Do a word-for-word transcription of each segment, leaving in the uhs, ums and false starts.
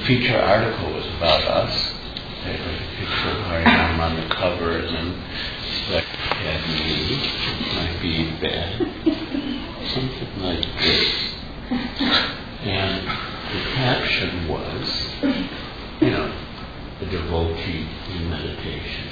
feature article was about us. They had a picture of Harinam on the cover, and then like had me, might be bad, something like this. And the caption was, you know, the devotee in meditation.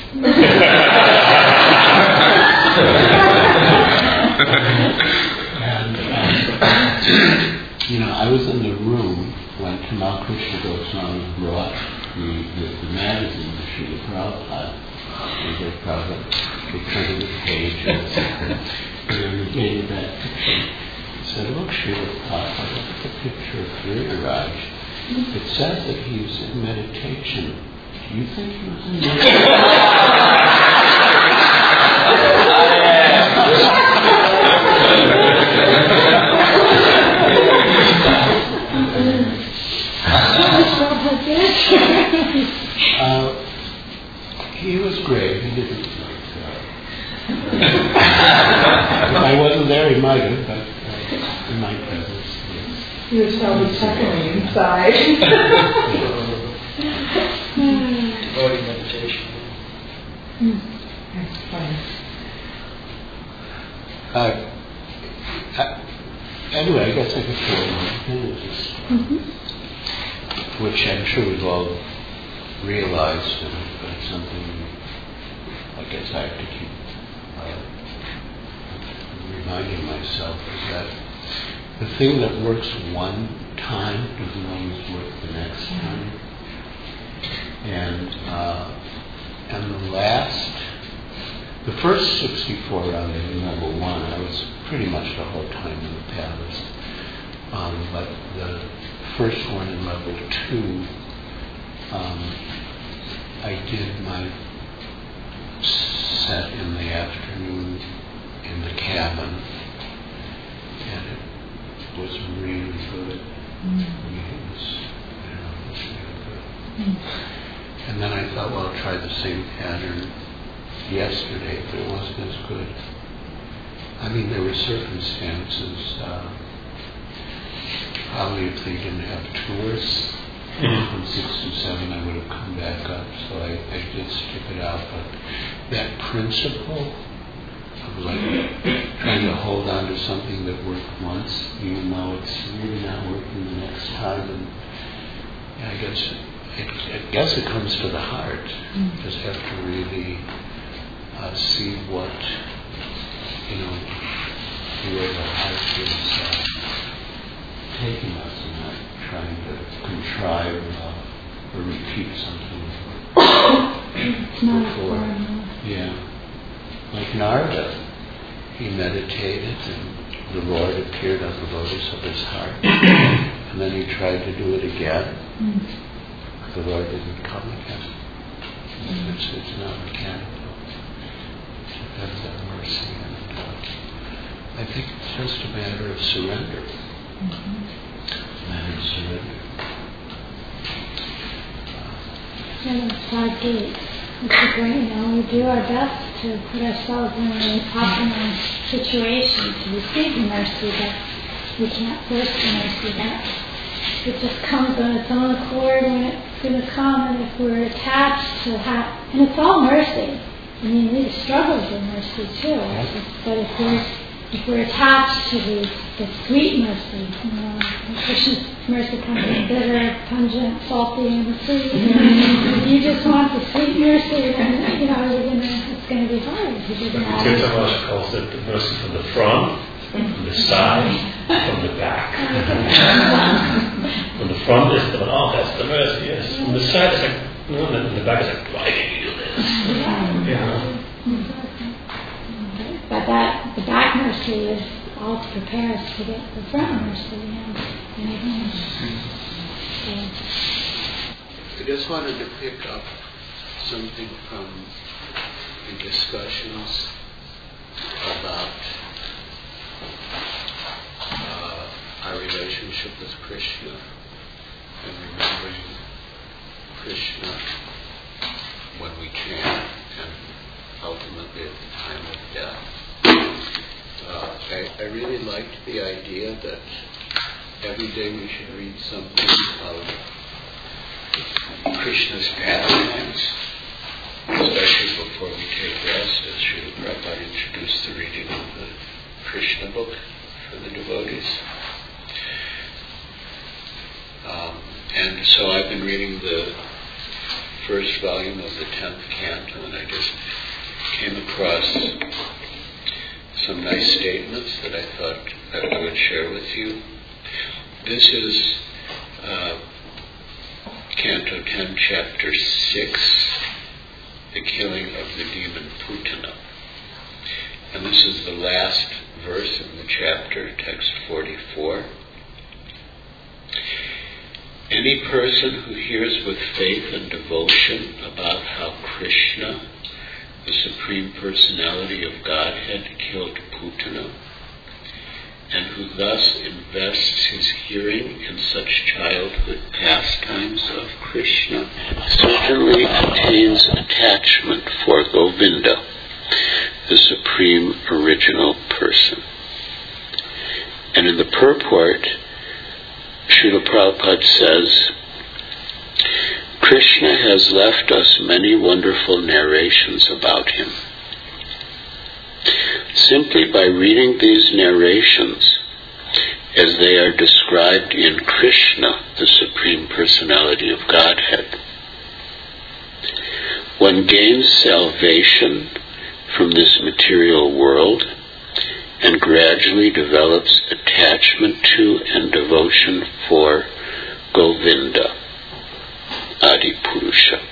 and, um, you know, I was in the room when Tamal Krishna Goswami brought the, the, the magazine to Srila Prabhupada. And they Prabhupada, they turned the page and they gave that picture. He said, look, Srila Prabhupada, look at the picture of Giriraj. It says that he was in meditation. Do you think he was in meditation? uh, he was great. He didn't like that. If I wasn't there, he might have, but uh, in my presence, yes. He was probably chuckling inside. Devoting meditation. Mm. That's funny. Uh, uh, anyway, I guess I could throw in one thing, mm-hmm. which I'm sure we've all realized, and but it's something I guess I have to keep uh, reminding myself is that the thing that works one time doesn't always work the next time. And uh, and the last, the first sixty-four round in level one, I was pretty much the whole time in the palace. Um, but the first one in level two, um, I did my set in the afternoon in the cabin, and it was really good. Mm. It was, you know, it was really good. Mm. And then I thought, well, I'll try the same pattern yesterday, but it wasn't as good. I mean, there were circumstances. Uh, probably if they didn't have tours mm-hmm. from six to seven, I would have come back up. So I, I did skip it out. But that principle of like trying to hold on to something that worked once, even though it's really not working the next time, and yeah, I guess. It, I guess it comes to the heart. Mm. You just have to really uh, see what, you know, where the heart is uh, taking us, and not trying to contrive uh, or repeat something before. Yeah. Like Narada, he meditated and the Lord appeared on the lotus of his heart. And then he tried to do it again. Mm. The Lord didn't come again. Mm-hmm. It's, it's not mechanical. It depends on mercy. And uh, I think it's just a matter of surrender. Mm-hmm. A matter of surrender. And it's our gate. It's a great, you know, we do our best to put ourselves in an optimal situation to receive the mercy, but we can't force the mercy. That it just comes on its own accord when it's going to come, and if we're attached to have, and it's all mercy. I mean, these struggles are mercy too. But if we're if we're attached to the the sweet mercy, you know, Krishna's mercy comes in bitter, pungent, salty, and sweet. If you just want the sweet mercy, then you know you're gonna it's going to be hard. Kirtan Maharaj calls it the mercy from the front, from the side, from the back. From the front is the, oh, that's the mercy, yes. From the side it's like, no, and the back is like, why did you do this? Yeah. But that, the back mercy is all to prepare us to get the front mercy. And, and I just wanted to pick up something from the discussions about uh, our relationship with Krishna and remembering Krishna when we chant and ultimately at the time of death. Uh, I, I really liked the idea that every day we should read something of Krishna's pastimes, especially before we take rest, as Srila Prabhupada introduced the reading of the Krishna book for the devotees. Um, and so I've been reading the first volume of the tenth canto, and I just came across some nice statements that I thought that I would share with you. This is uh, Canto ten, Chapter six, The Killing of the Demon Putana. And this is the last verse in the chapter, text forty-four. Any person who hears with faith and devotion about how Krishna, the Supreme Personality of Godhead, killed Putana, and who thus invests his hearing in such childhood pastimes of Krishna, certainly attains attachment for Govinda, the Supreme Original Person. And in the purport, Srila Prabhupada says, Krishna has left us many wonderful narrations about him. Simply by reading these narrations as they are described in Krishna, the Supreme Personality of Godhead, one gains salvation from this material world and gradually develops attachment to and devotion for Govinda, Adi Purusha.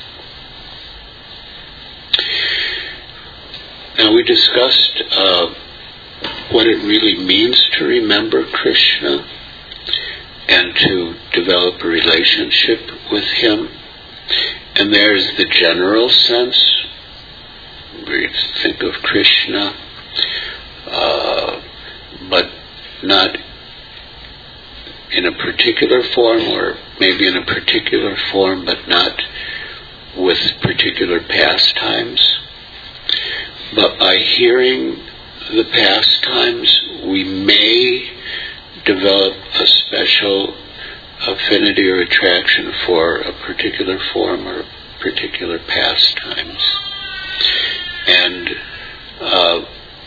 Now we discussed uh, what it really means to remember Krishna and to develop a relationship with him. And there's the general sense, where you think of Krishna, uh, but not in a particular form, or maybe in a particular form, but not with particular pastimes. But by hearing the pastimes, we may develop a special affinity or attraction for a particular form or particular pastimes. And uh,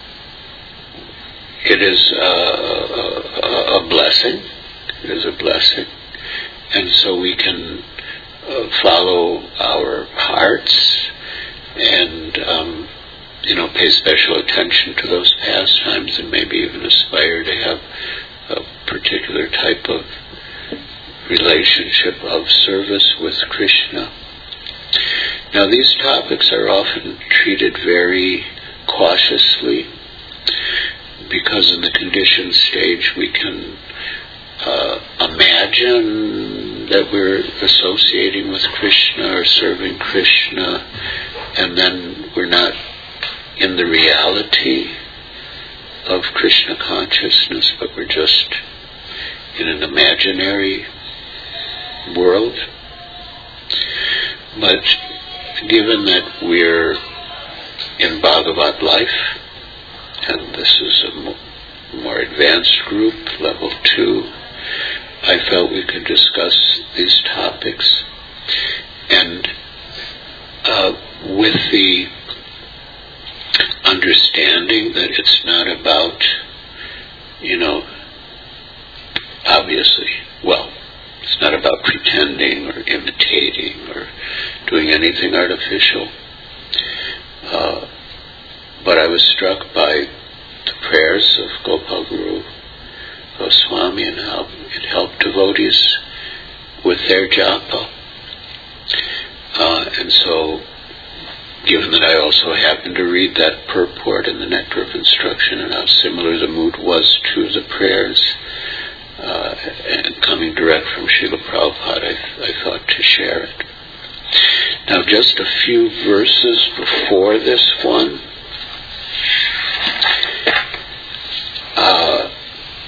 it is a, a, a blessing. It is a blessing. And so we can uh, follow our hearts and um, you know, pay special attention to those pastimes, and maybe even aspire to have a particular type of relationship of service with Krishna. Now, these topics are often treated very cautiously, because in the conditioned stage we can uh, imagine that we're associating with Krishna or serving Krishna, and then we're not in the reality of Krishna consciousness, but we're just in an imaginary world. But given that we're in Bhagavat life, and this is a mo- more advanced group, level two, I felt we could discuss these topics. And uh, with the understanding that it's not about, you know, obviously, well, it's not about pretending or imitating or doing anything artificial. Uh, but I was struck by the prayers of Gopal Guru Goswami and how it helped devotees with their japa. Uh, and so, given that I also happened to read that purport in the Nectar of Instruction and how similar the mood was to the prayers, uh, and coming direct from Srila Prabhupada, I, I thought to share it. Now, just a few verses before this one, uh,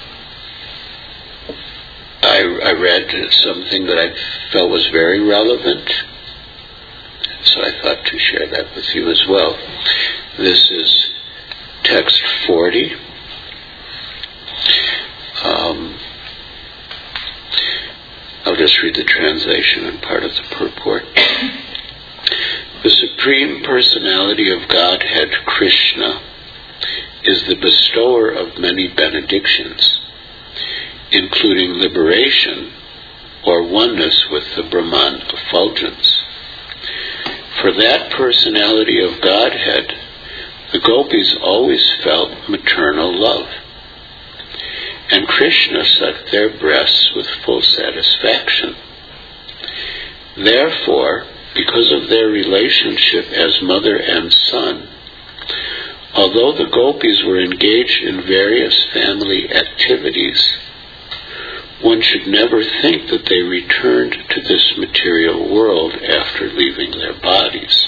I, I read something that I felt was very relevant, so I thought to share that with you as well. This is text forty. Um, I'll just read the translation and part of the purport. The Supreme Personality of Godhead, Krishna, is the bestower of many benedictions, including liberation or oneness with the Brahman effulgence. For that personality of Godhead, the gopis always felt maternal love, and Krishna sucked their breasts with full satisfaction. Therefore, because of their relationship as mother and son, although the gopis were engaged in various family activities, one should never think that they returned to this material world after leaving their bodies.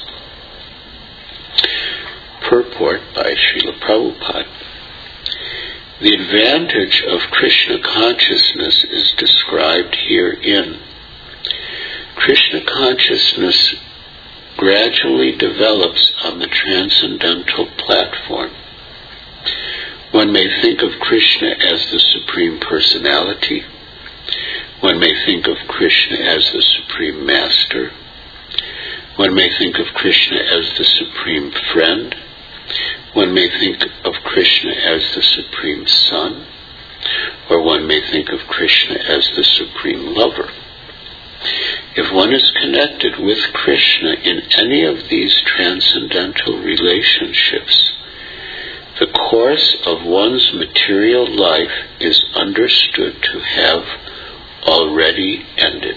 Purport by Srila Prabhupada. The advantage of Krishna consciousness is described herein. Krishna consciousness gradually develops on the transcendental platform. One may think of Krishna as the Supreme Personality. One may think of Krishna as the Supreme Master. One may think of Krishna as the Supreme Friend. One may think of Krishna as the Supreme Son. Or one may think of Krishna as the Supreme Lover. If one is connected with Krishna in any of these transcendental relationships, the course of one's material life is understood to have already ended.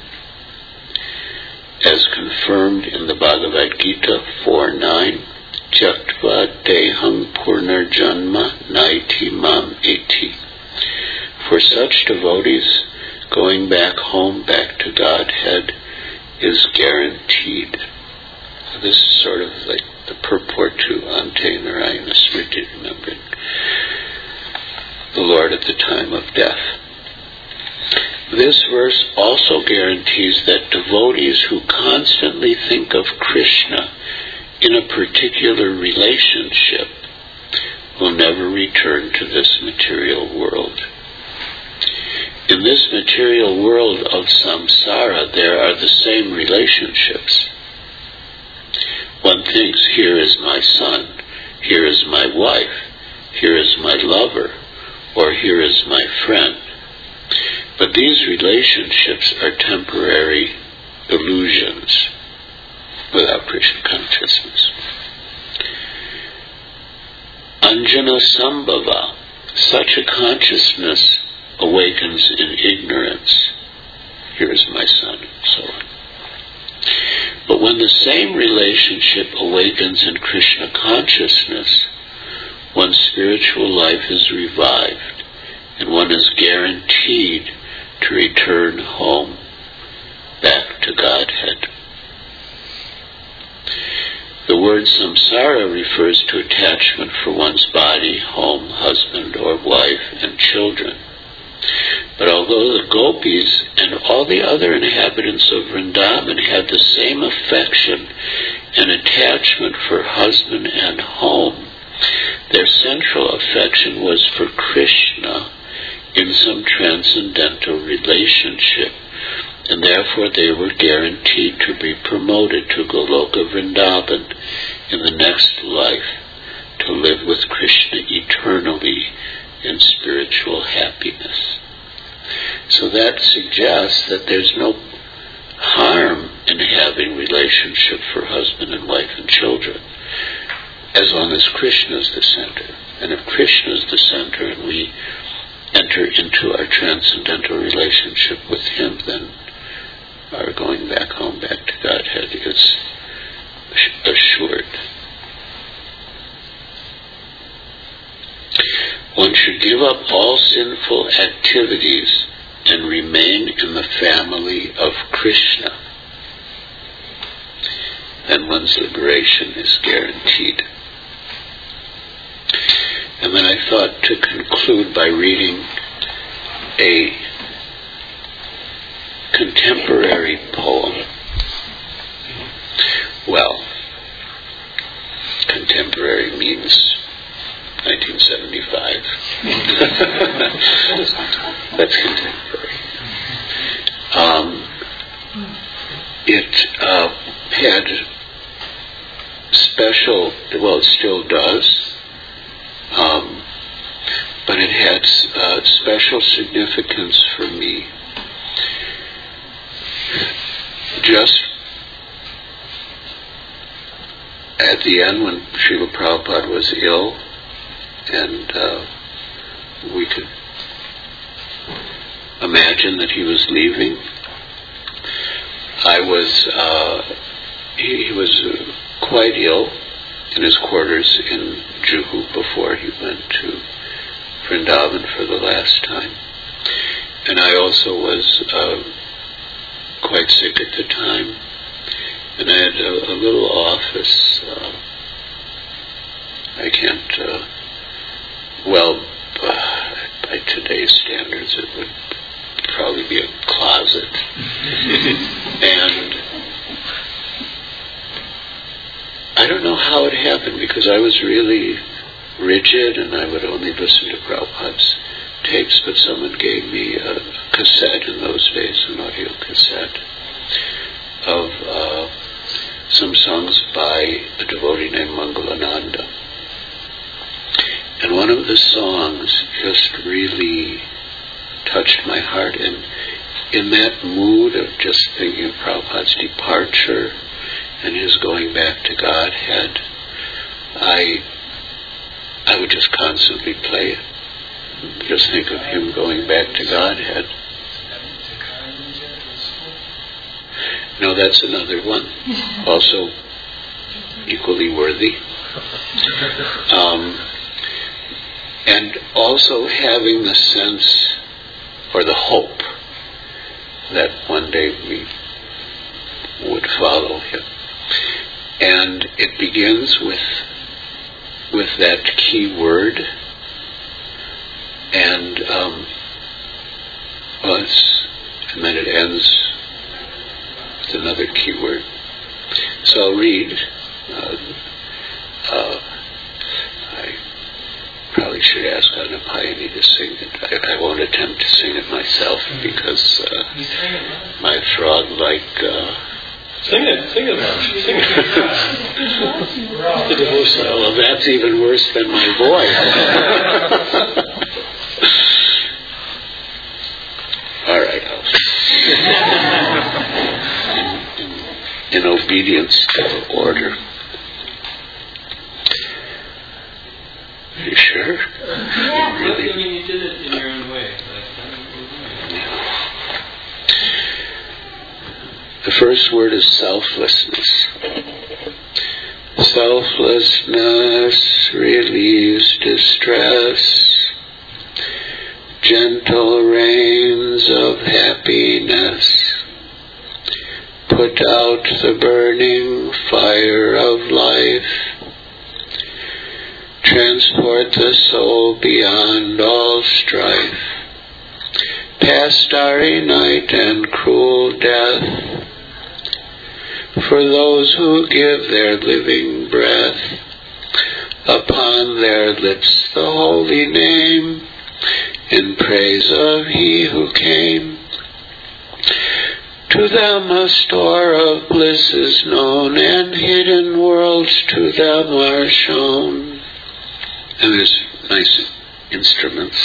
As confirmed in the Bhagavad Gita four nine, Tyaktva deham purnarjanma naiti mam eti. For such devotees, going back home, back to Godhead, is guaranteed. So this is sort of like the purport to Ante Narayana Smriti, remembering the Lord at the time of death. This verse also guarantees that devotees who constantly think of Krishna in a particular relationship will never return to this material world. In this material world of samsara, there are the same relationships. One thinks, here is my son, here is my wife, here is my lover, or here is my friend. But these relationships are temporary illusions without Krishna consciousness. Anjana Sambhava, such a consciousness awakens in ignorance. Here is my son, and so on. But when the same relationship awakens in Krishna consciousness, one's spiritual life is revived, and one is guaranteed to return home, back to Godhead. The word samsara refers to attachment for one's body, home, husband or wife, and children. But although the gopis and all the other inhabitants of Vrindavan had the same affection and attachment for husband and home, their central affection was for Krishna in some transcendental relationship, and therefore they were guaranteed to be promoted to Goloka Vrindavan in the next life, to live with Krishna eternally in spiritual happiness. So that suggests that there's no harm in having relationship for husband and wife and children, as long as Krishna is the center. And if Krishna is the center and we enter into our transcendental relationship with him, then our going back home, back to Godhead is assured. One should give up all sinful activities and remain in the family of Krishna. Then one's liberation is guaranteed. And then I thought to conclude by reading a contemporary poem. Well, contemporary means nineteen seventy-five. That's contemporary. it uh, had special, well, it still does, um, but it had uh, special significance for me. Just at the end, when Srila Prabhupada was ill, and uh, we could imagine that he was leaving, I was, uh, he, he was uh, quite ill in his quarters in Juhu before he went to Vrindavan for the last time. And I also was uh, quite sick at the time. And I had a, a little office. Uh, I can't, uh, well, uh, by today's standards, it would probably be a closet. And I don't know how it happened, because I was really rigid and I would only listen to Prabhupada's tapes, but someone gave me a cassette in those days, an audio cassette, of uh, some songs by a devotee named Mangalananda. And one of the songs just really touched my heart, and in that mood of just thinking of Prabhupada's departure and his going back to Godhead, I I would just constantly play it. Just think of him going back to Godhead. No, that's another one. Also equally worthy. Um, and also having the sense or the hope that one day we would follow him. And it begins with with that key word, and um, us, and then it ends with another key word. So I'll read. Uh, uh, I probably should ask Anapayani to sing it. I, I won't attempt to sing it myself because uh, my frog-like. Uh, Sing it, sing it, Mark. Sing it. The devotional. Well, that's even worse than my voice. All right, I'll in, in obedience to order. Are you sure? Yeah. Really? I mean, you did it in your own way. The first word is selflessness. Selflessness relieves distress, gentle rains of happiness. Put out the burning fire of life. Transport the soul beyond all strife. Past starry night and cruel death. For those who give their living breath, upon their lips the holy name, in praise of he who came. To them a store of bliss is known, and hidden worlds to them are shown. And there's nice instruments.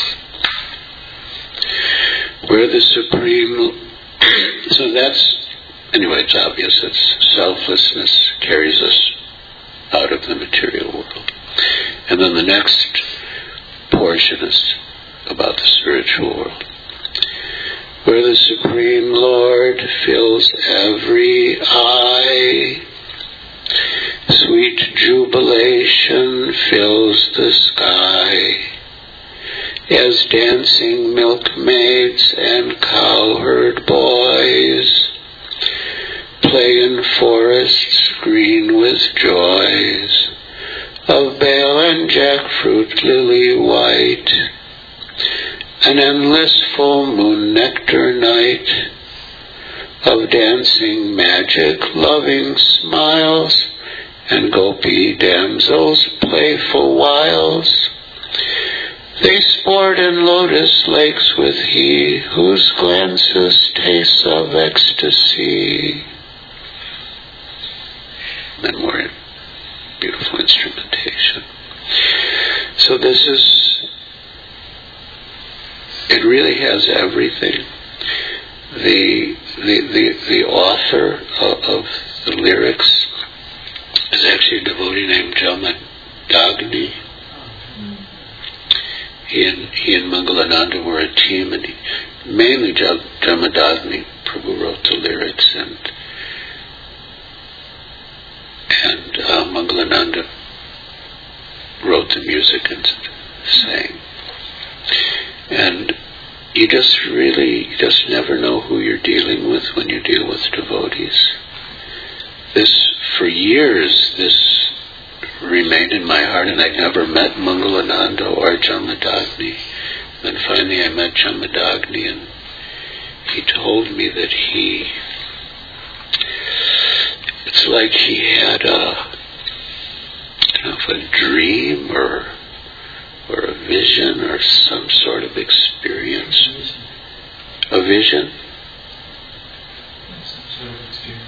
Where the supreme... so that's... Anyway, it's obvious that selflessness carries us out of the material world. And then the next portion is about the spiritual world. Where the Supreme Lord fills every eye, sweet jubilation fills the sky, as dancing milkmaids and cowherd boys play in forests green with joys of bale and jackfruit lily white, an endless full moon nectar night of dancing magic loving smiles and gopi damsels playful wiles. They sport in lotus lakes with he whose glances taste of ecstasy. instrumentation. So this is, it really has everything. The the the, the author of, of the lyrics is actually a devotee named Jamadagni. He and, he and Mangalananda were a team, and he, mainly Jamadagni Prabhu wrote the lyrics, and and uh, Mangalananda wrote the music and sang. And you just really, you just never know who you're dealing with when you deal with devotees. This, for years, this remained in my heart, and I never met Mangalananda or Jamadagni. Then finally I met Jamadagni, and he told me that he, it's like he had a, I don't know if a dream or or a vision or some sort of experience. A vision? Some sort of experience.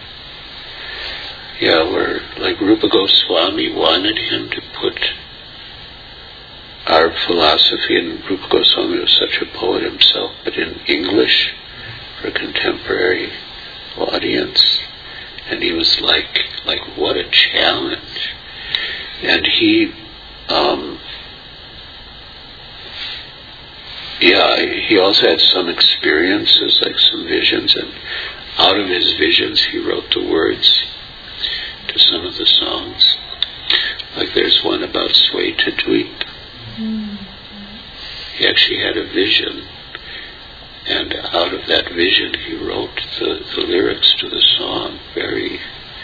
Yeah, where like Rupa Goswami wanted him to put our philosophy, and Rupa Goswami was such a poet himself, but in English for a contemporary audience. And he was like, like what a challenge. And he, um, yeah, he also had some experiences, like some visions, and out of his visions he wrote the words to some of the songs. Like there's one about Sweta Dweep. Mm-hmm. He actually had a vision, and out of that vision he wrote the, the lyrics to the song. Very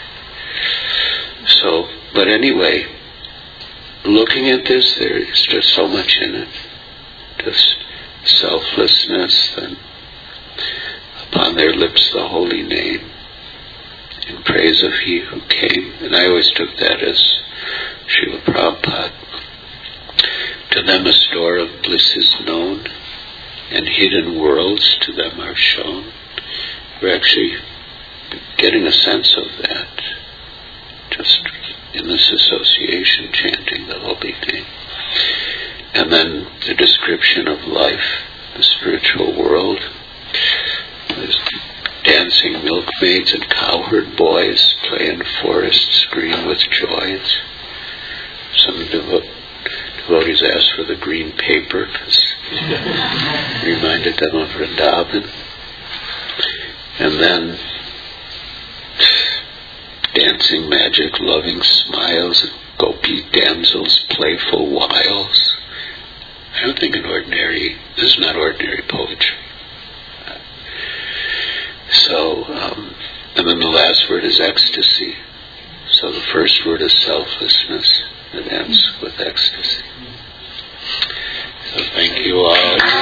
so, but anyway, looking at this, there's just so much in it. Just selflessness, and upon their lips the holy name, in praise of he who came. And I always took that as Srila Prabhupada. To them a store of bliss is known, and hidden worlds to them are shown. We're actually getting a sense of that just in this association, chanting the holy name. And then the description of life, the spiritual world. There's dancing milkmaids and cowherd boys play in forests green with joy. Some devo- devotees asked for the green paper because it reminded them of Vrindavan. And then dancing magic, loving smiles, and gopi damsels, playful wiles. I don't think an ordinary, this is not ordinary poetry. So, um, and then the last word is ecstasy. So the first word is selflessness. It ends with ecstasy. So thank you all.